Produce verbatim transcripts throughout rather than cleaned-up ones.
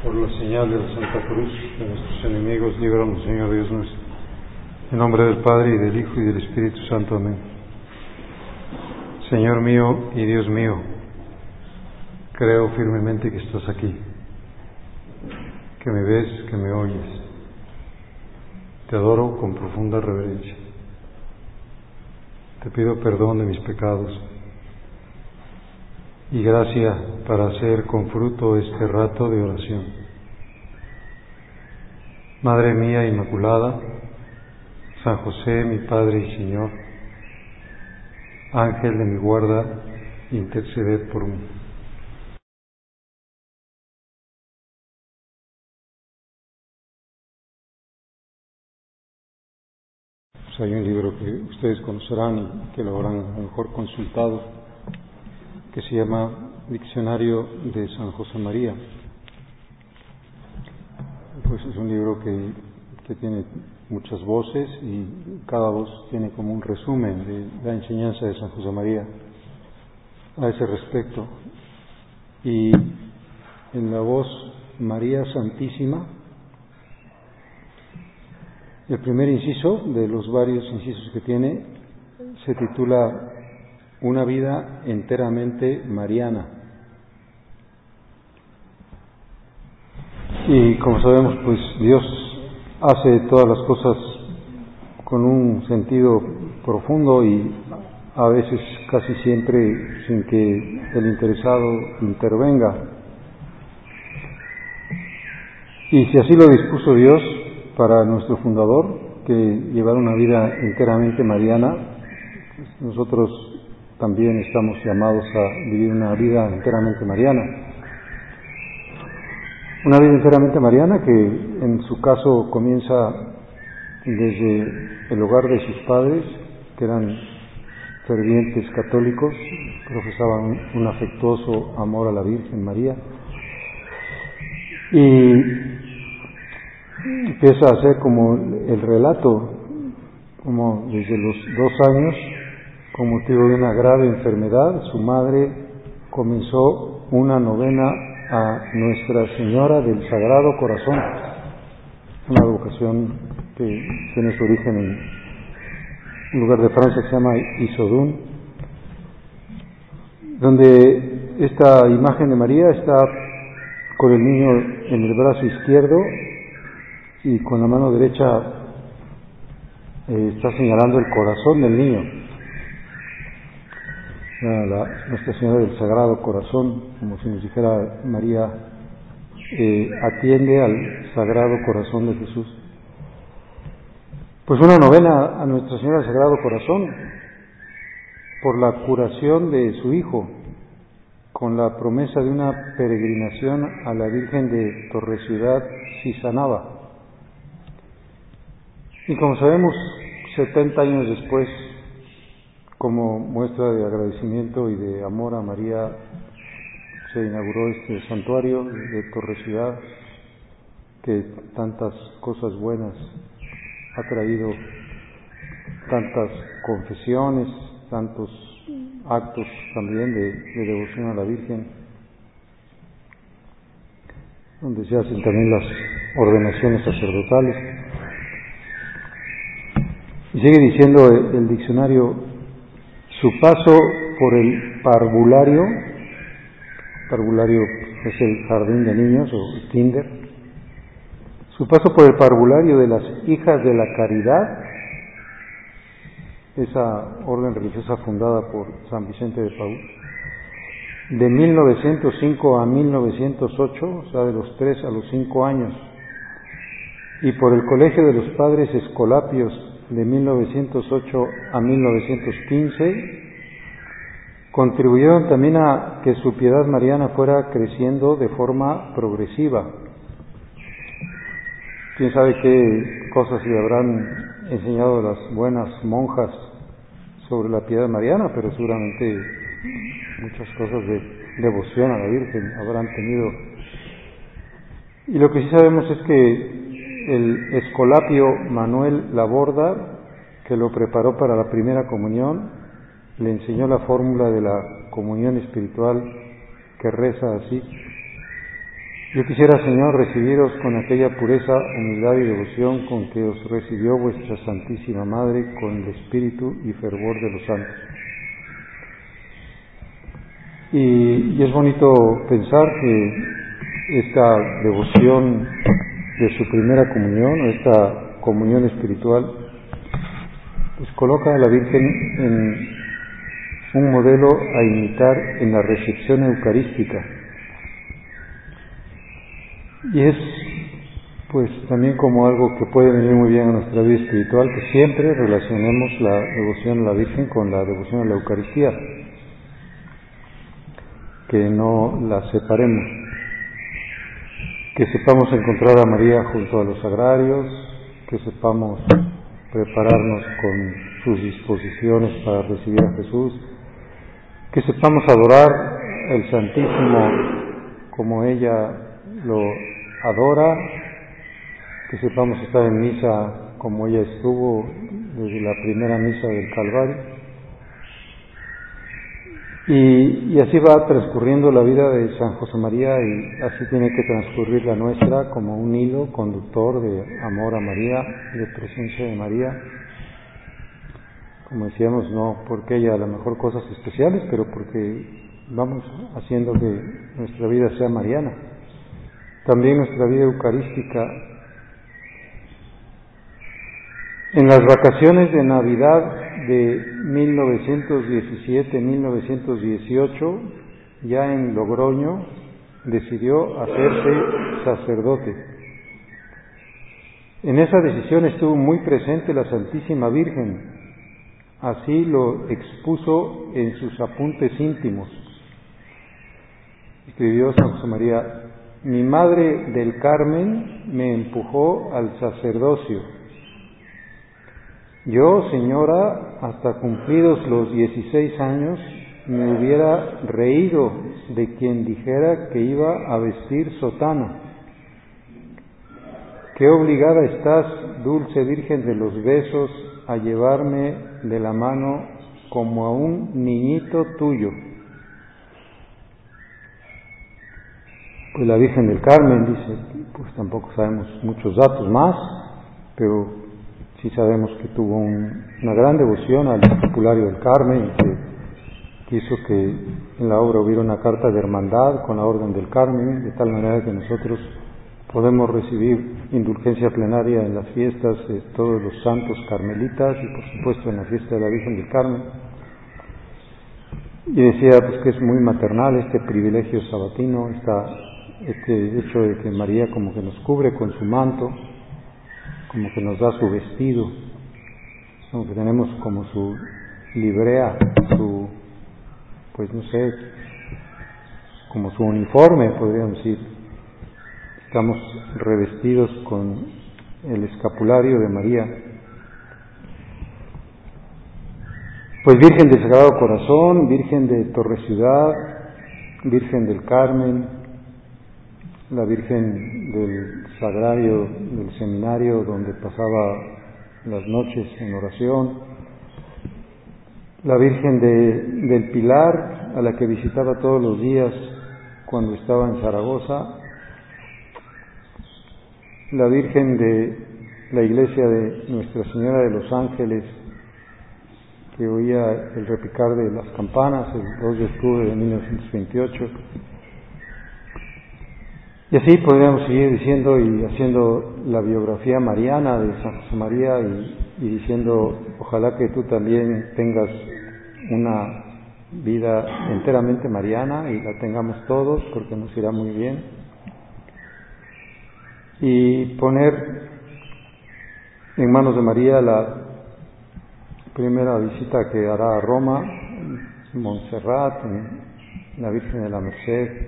Por la señal de la Santa Cruz de nuestros enemigos, líbranos, Señor Dios nuestro. En nombre del Padre, y del Hijo, y del Espíritu Santo. Amén. Señor mío y Dios mío, creo firmemente que estás aquí, que me ves, que me oyes. Te adoro con profunda reverencia. Te pido perdón de mis pecados y gracia para hacer con fruto este rato de oración. Madre mía Inmaculada, San José, mi Padre y Señor, Ángel de mi guarda, interceded por mí. Pues hay un libro que ustedes conocerán y que lo habrán a lo mejor consultado, que se llama Diccionario de San José María. Pues es un libro que, que tiene muchas voces y cada voz tiene como un resumen de la enseñanza de San José María a ese respecto. Y en la voz María Santísima, el primer inciso de los varios incisos que tiene se titula Una vida enteramente mariana. Y como sabemos, pues Dios hace todas las cosas con un sentido profundo y a veces casi siempre sin que el interesado intervenga. Y si así lo dispuso Dios para nuestro fundador, que llevara una vida enteramente mariana, pues nosotros también estamos llamados a vivir una vida enteramente mariana. Una vida enteramente mariana que en su caso comienza desde el hogar de sus padres, que eran fervientes católicos, profesaban un afectuoso amor a la Virgen María, y empieza a ser como el relato, como desde los dos años, con motivo de una grave enfermedad, su madre comenzó una novena a Nuestra Señora del Sagrado Corazón, una vocación que tiene su origen en un lugar de Francia que se llama Issoudun, donde esta imagen de María está con el niño en el brazo izquierdo y con la mano derecha eh, está señalando el corazón del niño. La, Nuestra Señora del Sagrado Corazón, como si nos dijera María, eh, atiende al Sagrado Corazón de Jesús. Pues una novena a Nuestra Señora del Sagrado Corazón por la curación de su hijo, con la promesa de una peregrinación a la Virgen de Torre-Ciudad si sanaba. Y como sabemos, setenta años después, como muestra de agradecimiento y de amor a María, se inauguró este santuario de Torre-Ciudad, que tantas cosas buenas ha traído, tantas confesiones, tantos actos también de, de devoción a la Virgen, donde se hacen también las ordenaciones sacerdotales. Y sigue diciendo el, el diccionario, su paso por el parvulario, parvulario es el jardín de niños o el kinder, su paso por el parvulario de las hijas de la caridad, esa orden religiosa fundada por San Vicente de Paúl, de mil novecientos cinco a mil novecientos ocho, o sea, de los tres a los cinco años, y por el Colegio de los Padres Escolapios de mil novecientos ocho a mil novecientos quince, contribuyeron también a que su piedad mariana fuera creciendo de forma progresiva. Quién sabe qué cosas le habrán enseñado las buenas monjas sobre la piedad mariana, pero seguramente muchas cosas de devoción a la Virgen habrán tenido. Y lo que sí sabemos es que el escolapio Manuel Laborda, que lo preparó para la primera comunión, le enseñó la fórmula de la comunión espiritual, que reza así: Yo quisiera, Señor, recibiros con aquella pureza, humildad y devoción con que os recibió vuestra Santísima Madre, con el espíritu y fervor de los santos. Y, y es bonito pensar que esta devoción de su primera comunión, o esta comunión espiritual, pues coloca a la Virgen en un modelo a imitar en la recepción eucarística. Y es pues también como algo que puede venir muy bien a nuestra vida espiritual, que siempre relacionemos la devoción a la Virgen con la devoción a la Eucaristía, que no la separemos, que sepamos encontrar a María junto a los sagrarios, que sepamos prepararnos con sus disposiciones para recibir a Jesús, que sepamos adorar el Santísimo como ella lo adora, que sepamos estar en misa como ella estuvo desde la primera misa del Calvario. Y, y así va transcurriendo la vida de San José María, y así tiene que transcurrir la nuestra, como un hilo conductor de amor a María, de presencia de María. Como decíamos, no porque haya a lo mejor cosas especiales, pero porque vamos haciendo que nuestra vida sea mariana. También nuestra vida eucarística. En las vacaciones de Navidad de mil novecientos diecisiete mil novecientos dieciocho, ya en Logroño, decidió hacerse sacerdote. En esa decisión estuvo muy presente la Santísima Virgen. Así lo expuso en sus apuntes íntimos. Escribió San José María: mi madre del Carmen me empujó al sacerdocio. Yo, señora, hasta cumplidos los dieciséis años, me hubiera reído de quien dijera que iba a vestir sotana. Qué obligada estás, dulce Virgen de los besos, a llevarme de la mano como a un niñito tuyo. Pues la Virgen del Carmen dice, pues tampoco sabemos muchos datos más, pero sí sabemos que tuvo un, una gran devoción al escapulario del Carmen, y que quiso que en la obra hubiera una carta de hermandad con la Orden del Carmen, de tal manera que nosotros podemos recibir indulgencia plenaria en las fiestas de todos los santos carmelitas y por supuesto en la fiesta de la Virgen del Carmen. Y decía pues que es muy maternal este privilegio sabatino, esta, este hecho de que María como que nos cubre con su manto, como que nos da su vestido, como que tenemos como su librea, su, pues no sé, como su uniforme, podríamos decir. Estamos revestidos con el escapulario de María. Pues Virgen del Sagrado Corazón, Virgen de Torre Ciudad, Virgen del Carmen, la Virgen del Sagrario del Seminario, donde pasaba las noches en oración, la Virgen de, del Pilar, a la que visitaba todos los días cuando estaba en Zaragoza, la Virgen de la iglesia de Nuestra Señora de los Ángeles, que oía el repicar de las campanas el dos de octubre de mil novecientos veintiocho. Y así podríamos seguir diciendo y haciendo la biografía mariana de San José María y, y diciendo, ojalá que tú también tengas una vida enteramente mariana y la tengamos todos, porque nos irá muy bien. Y poner en manos de María la primera visita que hará a Roma, Montserrat, en la Virgen de la Merced,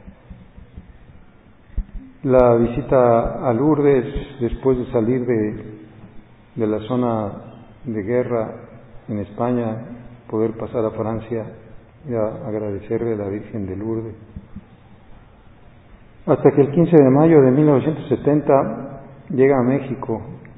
la visita a Lourdes después de salir de, de la zona de guerra en España, poder pasar a Francia y a agradecerle a la Virgen de Lourdes. Hasta que el quince de mayo de mil novecientos setenta llega a México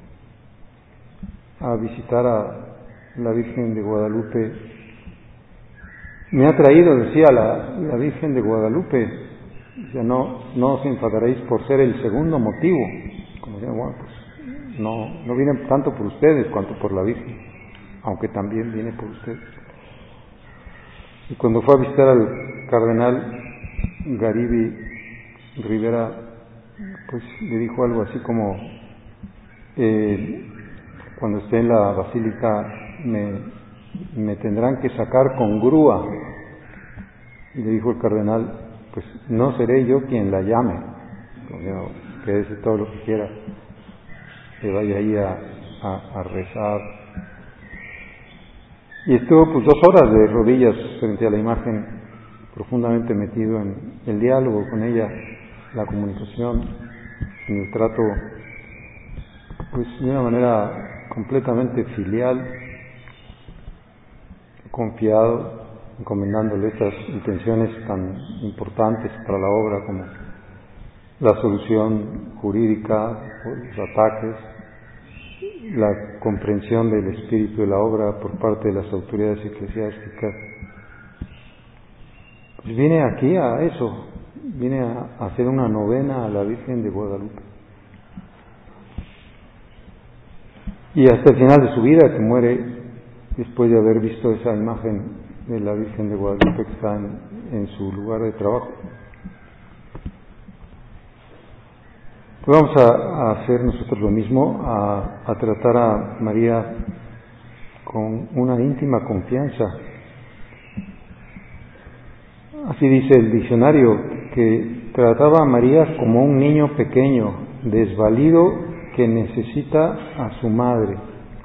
a visitar a la Virgen de Guadalupe. Me ha traído, decía la, la Virgen de Guadalupe, Dice, no, no os enfadaréis por ser el segundo motivo. Como decía, bueno, pues no, no viene tanto por ustedes cuanto por la Virgen, aunque también viene por ustedes. Y cuando fue a visitar al cardenal Garibi Rivera, pues le dijo algo así como, eh, cuando esté en la basílica me, me tendrán que sacar con grúa. Y le dijo el cardenal, pues no seré yo quien la llame, o sea, que desee todo lo que quiera, que vaya ahí a, a, a rezar. Y estuvo pues dos horas de rodillas frente a la imagen, profundamente metido en el diálogo con ella, la comunicación, en el trato, pues de una manera completamente filial, confiado, encomendándole estas intenciones tan importantes para la obra como la solución jurídica por los ataques, la comprensión del espíritu de la obra por parte de las autoridades eclesiásticas. Pues viene aquí a eso, viene a hacer una novena a la Virgen de Guadalupe. Y hasta el final de su vida, que muere después de haber visto esa imagen de la Virgen de Guadalupe que está en, en su lugar de trabajo. Pues vamos a, a hacer nosotros lo mismo, a, a tratar a María con una íntima confianza. Así dice el diccionario, que trataba a María como un niño pequeño, desvalido, que necesita a su madre.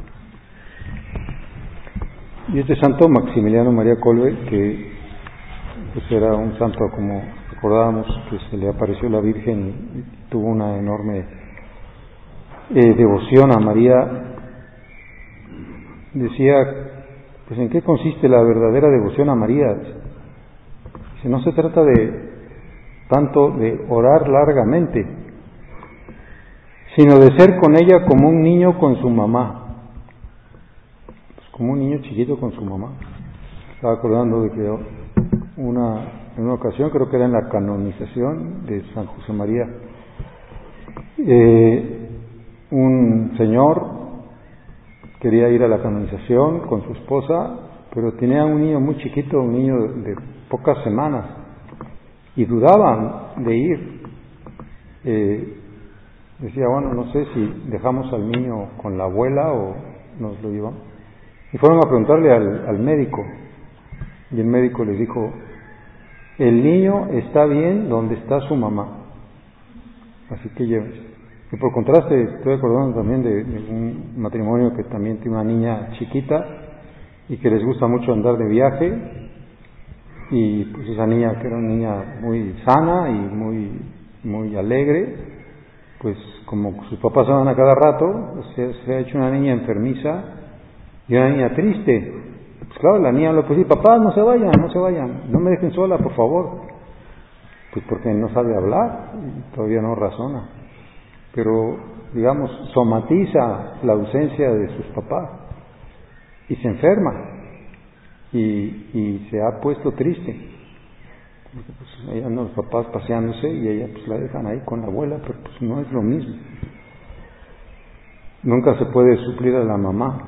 Y este santo, Maximiliano María Kolbe, que pues era un santo, como recordábamos, que se le apareció la Virgen y tuvo una enorme eh, devoción a María, decía, pues ¿en qué consiste la verdadera devoción a María? Dice, no se trata de tanto de orar largamente, sino de ser con ella como un niño con su mamá, pues como un niño chiquito con su mamá. Estaba acordando de que una, en una ocasión, creo que era en la canonización de San José María, eh, un señor quería ir a la canonización con su esposa, pero tenía un niño muy chiquito, un niño de pocas semanas, y dudaban de ir. Eh, decía, bueno, no sé si dejamos al niño con la abuela o nos lo llevamos. Y fueron a preguntarle al, al médico, y el médico les dijo, el niño está bien donde está su mamá, así que llévense. Y por contraste, estoy acordando también de, de un matrimonio que también tiene una niña chiquita y que les gusta mucho andar de viaje, y pues esa niña, que era una niña muy sana y muy, muy alegre, pues como sus papás se van a cada rato, pues se, se ha hecho una niña enfermiza y una niña triste. Pues claro, la niña le puede decir, papás, no se vayan, no se vayan, no me dejen sola, por favor. Pues porque no sabe hablar y todavía no razona. Pero, digamos, somatiza la ausencia de sus papás y se enferma y, y se ha puesto triste. Pues ahí andan los papás paseándose y ella pues la dejan ahí con la abuela, pero pues no es lo mismo. Nunca se puede suplir a la mamá.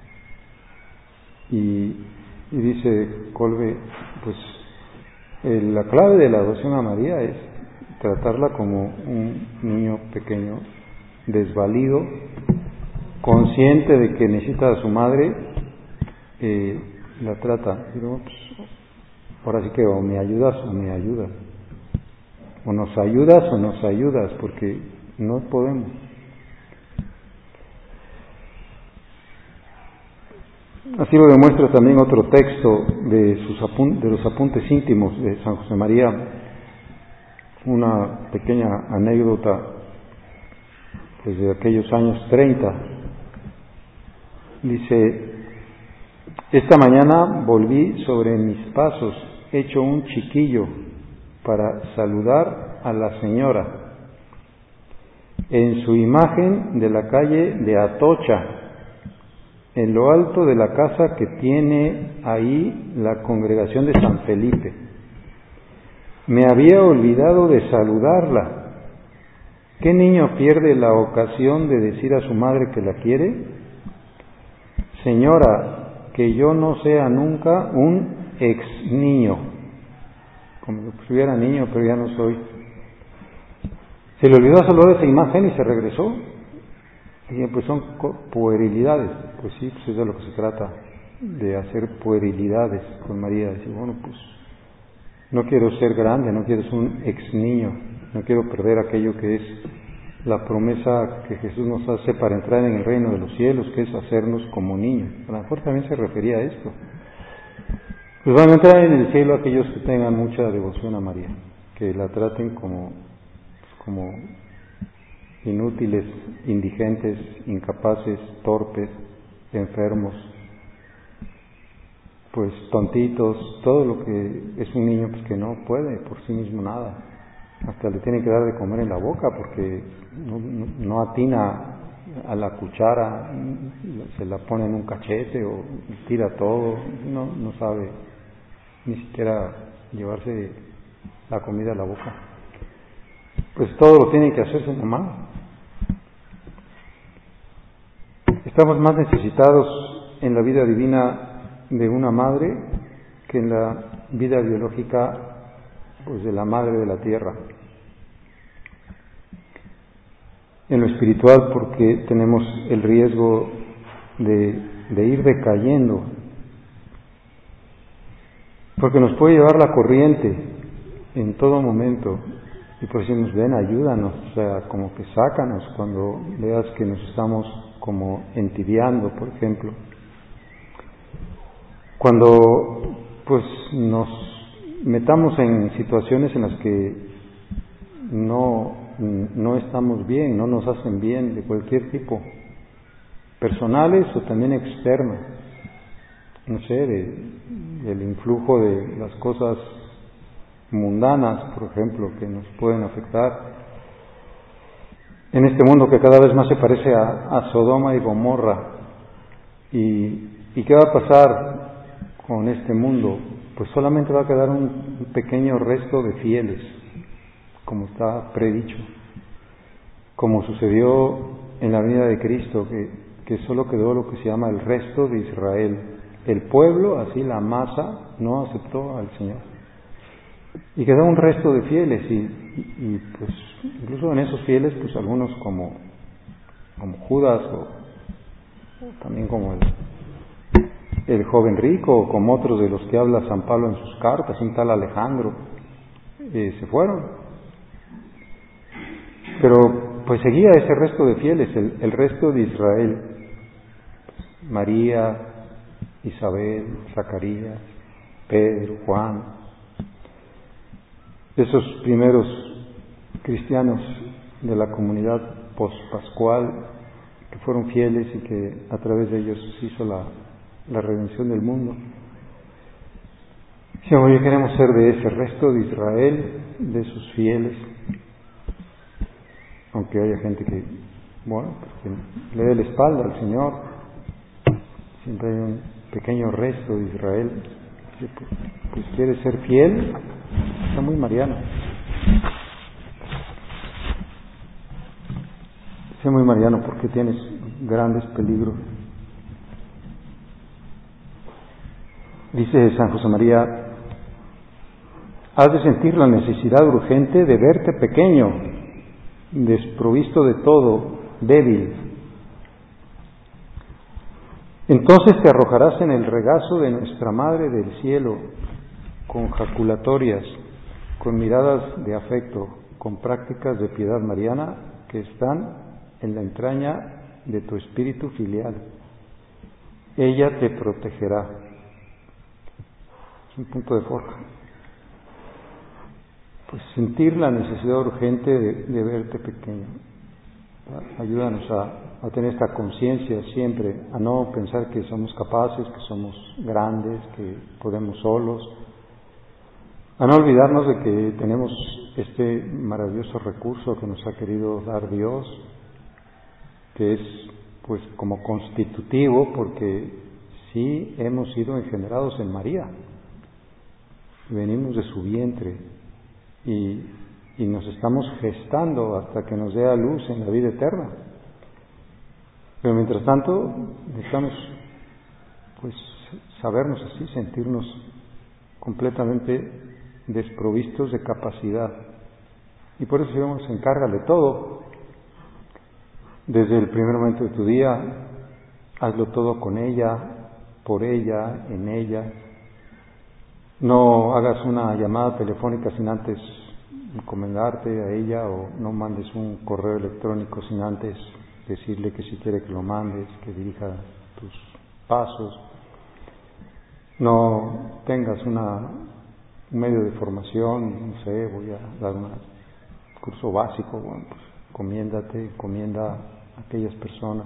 Y, y dice Kolbe, pues eh, la clave de la devoción a María es tratarla como un niño pequeño, desvalido, consciente de que necesita a su madre, eh, la trata. Pero, pues, ahora sí que o me ayudas o me ayudas, o nos ayudas o nos ayudas, porque no podemos. Así lo demuestra también otro texto de, sus apun- de los apuntes íntimos de San José María, una pequeña anécdota desde aquellos años treinta. Dice, esta mañana volví sobre mis pasos, hecho un chiquillo, para saludar a la señora en su imagen de la calle de Atocha, en lo alto de la casa que tiene ahí la congregación de San Felipe. me había olvidado de saludarla. ¿Qué niño pierde la ocasión de decir a su madre que la quiere? Señora, que yo no sea nunca un ex niño, como si hubiera niño, pero ya no soy. Se le olvidó saludar esa imagen y se regresó. Y pues son puerilidades. Pues sí, pues es de lo que se trata, de hacer puerilidades con María. Decir, bueno, pues no quiero ser grande, no quiero ser un ex niño, no quiero perder aquello que es la promesa que Jesús nos hace para entrar en el reino de los cielos, que es hacernos como niños. A lo mejor también se refería a esto. Pues van a entrar en el cielo aquellos que tengan mucha devoción a María, que la traten como, como inútiles, indigentes, incapaces, torpes, enfermos, pues tontitos, todo lo que es un niño pues que no puede por sí mismo nada. Hasta le tienen que dar de comer en la boca porque no, no, no atina a la cuchara, se la pone en un cachete o tira todo, no, no sabe ni siquiera llevarse la comida a la boca. Pues todo lo tiene que hacer su mamá. Estamos más necesitados en la vida divina de una madre que en la vida biológica pues de la madre de la tierra. En lo espiritual, porque tenemos el riesgo de, de ir decayendo, porque nos puede llevar la corriente en todo momento, y por eso nos ven, ayúdanos, o sea, como que sácanos cuando veas que nos estamos como entibiando, por ejemplo. Cuando pues nos metamos en situaciones en las que no, no estamos bien, no nos hacen bien de cualquier tipo, personales o también externas, no sé, de, del influjo de las cosas mundanas, por ejemplo, que nos pueden afectar en este mundo que cada vez más se parece a, a Sodoma y Gomorra. ¿Y, ¿Y qué va a pasar con este mundo? Pues solamente va a quedar un pequeño resto de fieles, como está predicho, como sucedió en la venida de Cristo, que, que solo quedó lo que se llama el resto de Israel. El pueblo, así la masa, no aceptó al Señor. Y quedó un resto de fieles, y, y, y pues incluso en esos fieles, pues algunos como, como Judas, o, o también como el el joven rico, o como otros de los que habla San Pablo en sus cartas, un tal Alejandro, eh, se fueron. Pero pues seguía ese resto de fieles, el, el resto de Israel, María, Isabel, Zacarías, Pedro, Juan, esos primeros cristianos de la comunidad pospascual que fueron fieles y que a través de ellos se hizo la la redención del mundo. Si hoy queremos ser de ese resto de Israel, de sus fieles, aunque haya gente que, bueno, pues que le dé la espalda al Señor, siempre hay un pequeño resto de Israel que pues quiere ser fiel. Está muy mariano. Sé muy mariano porque tienes grandes peligros. Dice San José María, has de sentir la necesidad urgente de verte pequeño, desprovisto de todo, débil. Entonces te arrojarás en el regazo de nuestra Madre del Cielo, con jaculatorias, con miradas de afecto, con prácticas de piedad mariana que están en la entraña de tu espíritu filial. Ella te protegerá. Es un punto de forja. Pues sentir la necesidad urgente de, de verte pequeño. Ayúdanos a, a tener esta conciencia siempre, a no pensar que somos capaces, que somos grandes, que podemos solos, a no olvidarnos de que tenemos este maravilloso recurso que nos ha querido dar Dios, que es pues como constitutivo, porque sí hemos sido engendrados en María, venimos de su vientre, y, y nos estamos gestando hasta que nos dé a luz en la vida eterna. Pero mientras tanto necesitamos pues sabernos así, sentirnos completamente desprovistos de capacidad. Y por eso Dios se encarga de todo. Desde el primer momento de tu día, hazlo todo con ella, por ella, en ella. No hagas una llamada telefónica sin antes encomendarte a ella, o no mandes un correo electrónico sin antes decirle que si quiere que lo mandes, que dirija tus pasos. No tengas una, un medio de formación, no sé, voy a dar un curso básico, bueno, pues encomiéndate, encomienda a aquellas personas.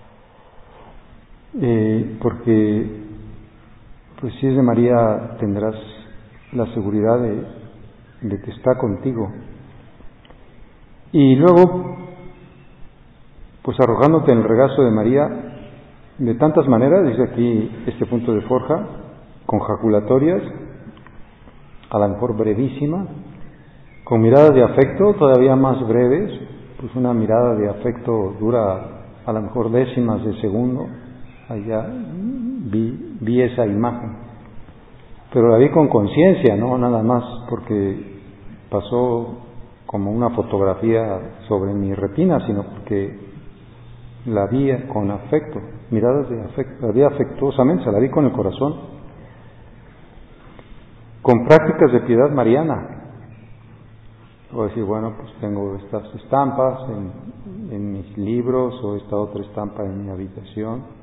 Eh, porque pues si es de María tendrás la seguridad de, de que está contigo. Y luego, pues arrojándote en el regazo de María de tantas maneras, dice aquí este punto de Forja, con jaculatorias, a lo mejor brevísima, con miradas de afecto todavía más breves, pues una mirada de afecto dura a lo mejor décimas de segundo. Allá vi, vi esa imagen, pero la vi con conciencia, no nada más porque pasó como una fotografía sobre mi retina, sino porque la vi con afecto, miradas de afecto, la vi afectuosamente, se la vi con el corazón, con prácticas de piedad mariana. Voy a decir, bueno, pues tengo estas estampas en, en mis libros, o esta otra estampa en mi habitación.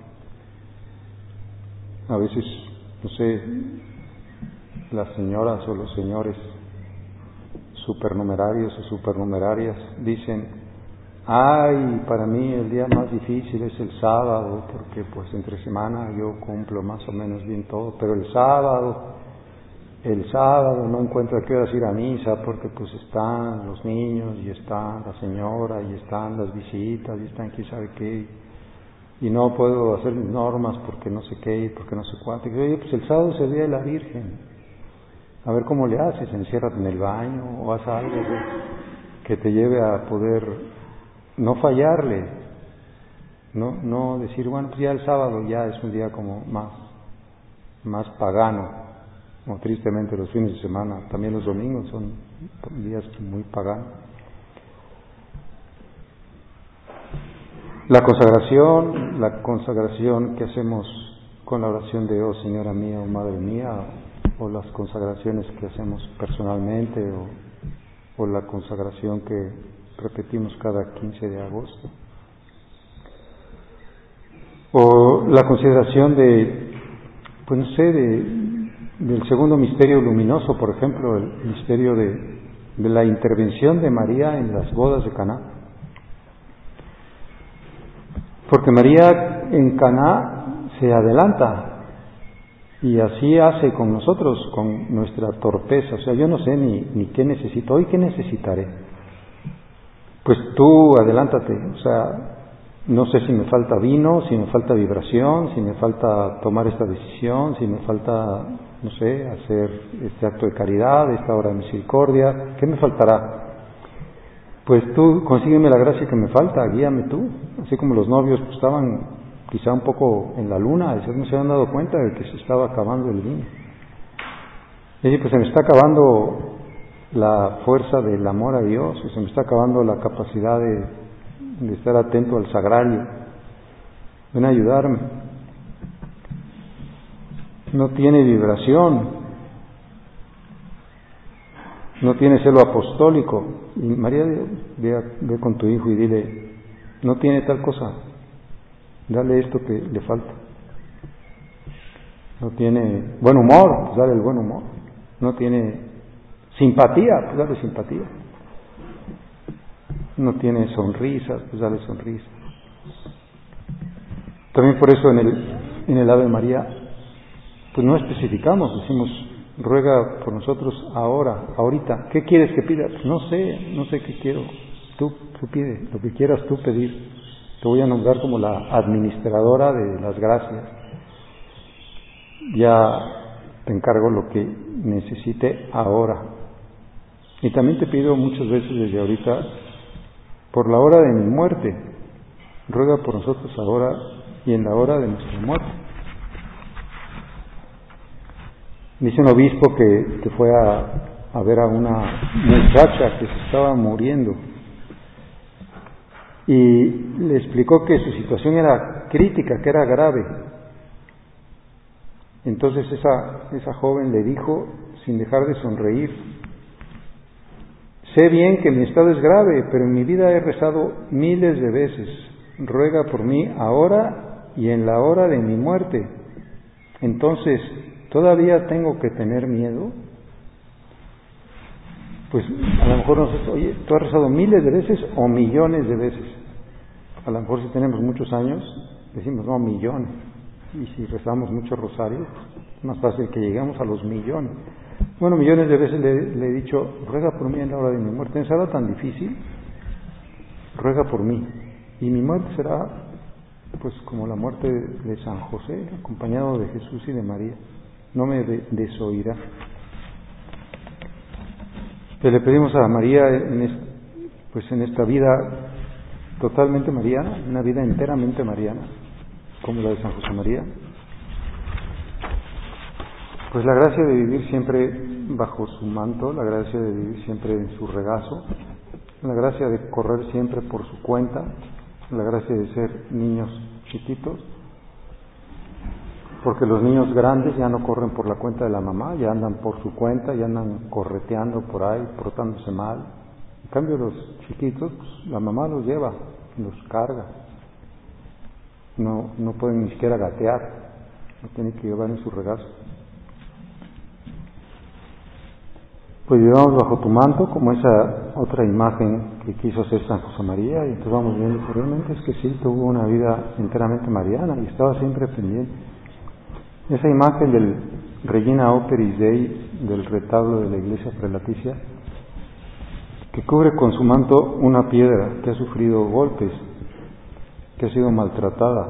A veces, no sé, las señoras o los señores supernumerarios o supernumerarias dicen, ay, para mí el día más difícil es el sábado, porque pues entre semana yo cumplo más o menos bien todo, pero el sábado, el sábado no encuentro a qué horas ir a misa, porque pues están los niños, y están la señora, y están las visitas, y están quién sabe qué, y no puedo hacer mis normas porque no sé qué, porque no sé cuánto. Y yo, oye, pues el sábado es el día de la Virgen, a ver cómo le haces, enciérrate en el baño, o haz algo que, que te lleve a poder no fallarle, no, no decir, bueno, pues ya el sábado ya es un día como más, más pagano, como tristemente los fines de semana, también los domingos son días muy paganos. La consagración, la consagración que hacemos con la oración de, oh Señora mía, oh Madre mía, o las consagraciones que hacemos personalmente, o, o la consagración que repetimos cada quince de agosto, o la consideración de, pues no sé, de, del segundo misterio luminoso, por ejemplo, el misterio de, de la intervención de María en las bodas de Caná. Porque María en Caná se adelanta y así hace con nosotros, con nuestra torpeza. O sea, yo no sé ni, ni qué necesito, hoy qué necesitaré. Pues tú adelántate, o sea, no sé si me falta vino, si me falta vibración, si me falta tomar esta decisión, si me falta, no sé, hacer este acto de caridad, esta obra de misericordia, ¿qué me faltará? Pues tú consígueme la gracia que me falta, guíame tú. Así como los novios pues, estaban quizá un poco en la luna, a veces no se habían dado cuenta de que se estaba acabando el vino. Y decir, pues se me está acabando la fuerza del amor a Dios, o se me está acabando la capacidad de, de estar atento al sagrario. Ven a ayudarme. No tiene vibración, no tiene celo apostólico. Y María, ve, ve con tu hijo y dile, no tiene tal cosa, dale esto que le falta. No tiene buen humor, pues dale el buen humor. No tiene simpatía, pues dale simpatía. No tiene sonrisas, pues dale sonrisa. También por eso en el, en el Ave María, pues no especificamos, decimos, ruega por nosotros ahora, ahorita. ¿Qué quieres que pida? Pues no sé, no sé qué quiero. Tú, tú pide, lo que quieras tú pedir. Te voy a nombrar como la administradora de las gracias. Ya te encargo lo que necesite ahora. Y también te pido muchas veces desde ahorita, por la hora de mi muerte, ruega por nosotros ahora y en la hora de nuestra muerte. Dice un obispo que, que fue a, a ver a una muchacha que se estaba muriendo y le explicó que su situación era crítica, que era grave. Entonces esa, esa joven le dijo, sin dejar de sonreír: sé bien que mi estado es grave, pero en mi vida he rezado miles de veces. Ruega por mí ahora y en la hora de mi muerte. Entonces, ¿todavía tengo que tener miedo? Pues a lo mejor nos, oye, tú has rezado miles de veces o millones de veces. A lo mejor si tenemos muchos años, decimos, no, millones. Y si rezamos muchos rosarios, es más fácil que lleguemos a los millones. Bueno, millones de veces le, le he dicho, ruega por mí en la hora de mi muerte. ¿En será tan difícil? Ruega por mí. Y mi muerte será, pues, como la muerte de San José, acompañado de Jesús y de María. No me de, desoirá. Pues le pedimos a María, en es, pues en esta vida totalmente mariana, una vida enteramente mariana, como la de San José María, pues la gracia de vivir siempre bajo su manto, la gracia de vivir siempre en su regazo, la gracia de correr siempre por su cuenta, la gracia de ser niños chiquitos, porque los niños grandes ya no corren por la cuenta de la mamá, ya andan por su cuenta, ya andan correteando por ahí, portándose mal. En cambio los chiquitos, pues, la mamá los lleva, los carga, no, no pueden ni siquiera gatear, lo tienen que llevar en su regazo. Pues llevamos bajo tu manto, como esa otra imagen que quiso hacer San José María, y entonces vamos viendo que realmente es que sí, tuvo una vida enteramente mariana y estaba siempre pendiente. Esa imagen del Regina Operis Dei, del retablo de la iglesia prelaticia, que cubre con su manto una piedra que ha sufrido golpes, que ha sido maltratada.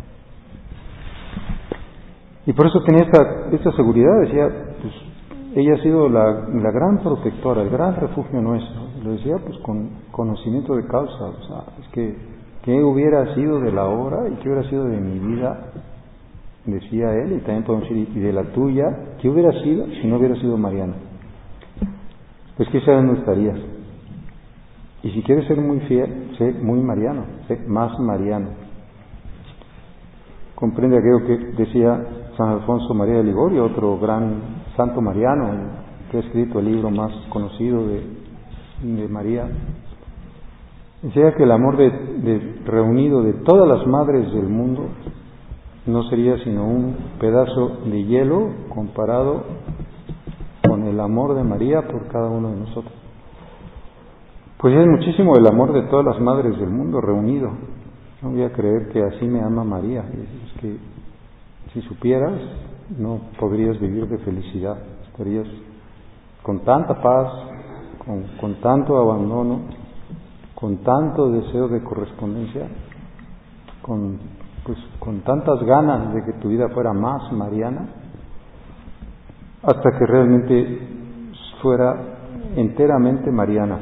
Y por eso tenía esta, esta seguridad, decía, pues ella ha sido la, la gran protectora, el gran refugio nuestro. Lo decía pues con conocimiento de causa, o sea, es que ¿qué hubiera sido de la obra y qué hubiera sido de mi vida? Decía él, y también podemos decir, y de la tuya, ¿qué hubiera sido si no hubiera sido Mariana? Pues quizá no estarías. Y si quieres ser muy fiel, sé muy mariano, sé más mariano. Comprende aquello que decía San Alfonso María de Ligorio, otro gran santo mariano, que ha escrito el libro más conocido de, de María. Decía que el amor de, de, reunido de todas las madres del mundo no sería sino un pedazo de hielo comparado con el amor de María por cada uno de nosotros. Pues es muchísimo el amor de todas las madres del mundo reunido. No voy a creer que así me ama María. Es que si supieras, no podrías vivir de felicidad. Estarías con tanta paz, con, con tanto abandono, con tanto deseo de correspondencia, con, pues, con tantas ganas de que tu vida fuera más mariana, hasta que realmente fuera enteramente mariana.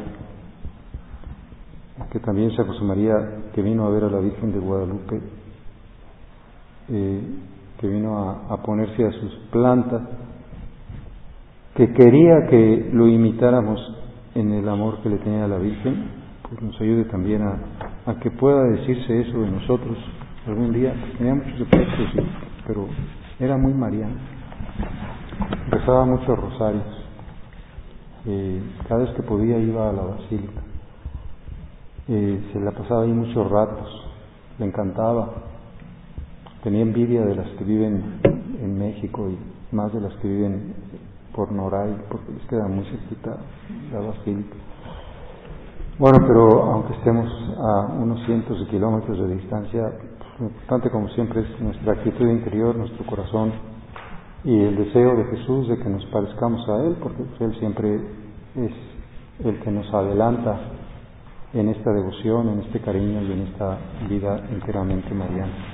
Que también San José María, que vino a ver a la Virgen de Guadalupe, eh, que vino a, a ponerse a sus plantas, que quería que lo imitáramos en el amor que le tenía a la Virgen, pues nos ayude también a, a que pueda decirse eso de nosotros algún día. Tenía muchos defectos, pero era muy mariano, rezaba muchos rosarios, eh, cada vez que podía iba a la basílica. Eh, se la pasaba ahí muchos ratos, le encantaba, tenía envidia de las que viven en México y más de las que viven por Noray, porque les queda muy cerquita la basílica. Bueno, pero aunque estemos a unos cientos de kilómetros de distancia, lo importante como siempre es nuestra actitud interior, nuestro corazón y el deseo de Jesús de que nos parezcamos a Él, porque Él siempre es el que nos adelanta en esta devoción, en este cariño y en esta vida enteramente mariana.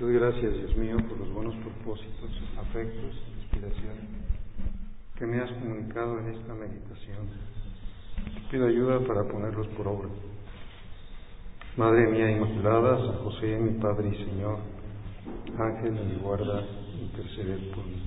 Te doy gracias, Dios mío, por los buenos propósitos, afectos, inspiraciones que me has comunicado en esta meditación. Te pido ayuda para ponerlos por obra. Madre mía Inmaculada, San José, mi Padre y Señor, Ángel de mi guarda, interceded por mí.